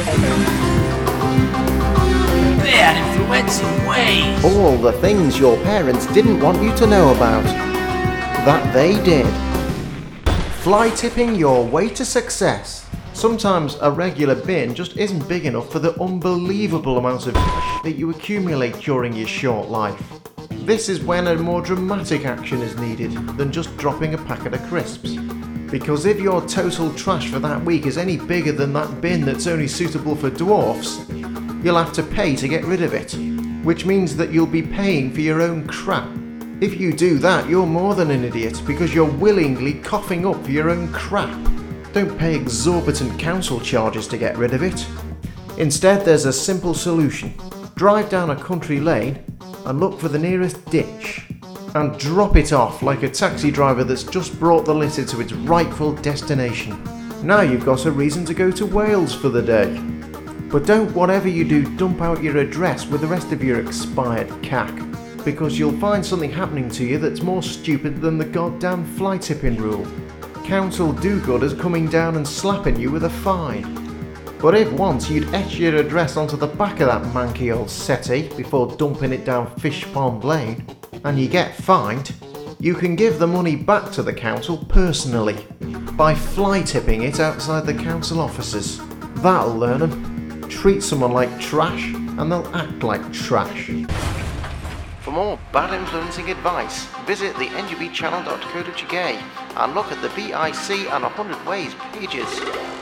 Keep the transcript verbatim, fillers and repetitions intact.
Bad influential ways. All the things your parents didn't want you to know about. That they did. Fly tipping your way to success. Sometimes a regular bin just isn't big enough for the unbelievable amount of cash that you accumulate during your short life. This is when a more dramatic action is needed than just dropping a packet of crisps. Because if your total trash for that week is any bigger than that bin that's only suitable for dwarfs, you'll have to pay to get rid of it, which means that you'll be paying for your own crap. If you do that, you're more than an idiot because you're willingly coughing up for your own crap. Don't pay exorbitant council charges to get rid of it. Instead, there's a simple solution. Drive down a country lane and look for the nearest ditch and drop it off like a taxi driver that's just brought the litter to its rightful destination. Now you've got a reason to go to Wales for the day. But don't, whatever you do, dump out your address with the rest of your expired cack, because you'll find something happening to you that's more stupid than the goddamn fly tipping rule. Council do-gooders coming down and slapping you with a fine. But if once you'd etch your address onto the back of that manky old settee before dumping it down Fish Pond Lane, and you get fined, you can give the money back to the council personally by fly tipping it outside the council offices. That'll learn them. Treat someone like trash and they'll act like trash. For more bad influencing advice, visit the n g b channel dot co dot u k and look at the B I C and one hundred Ways pages.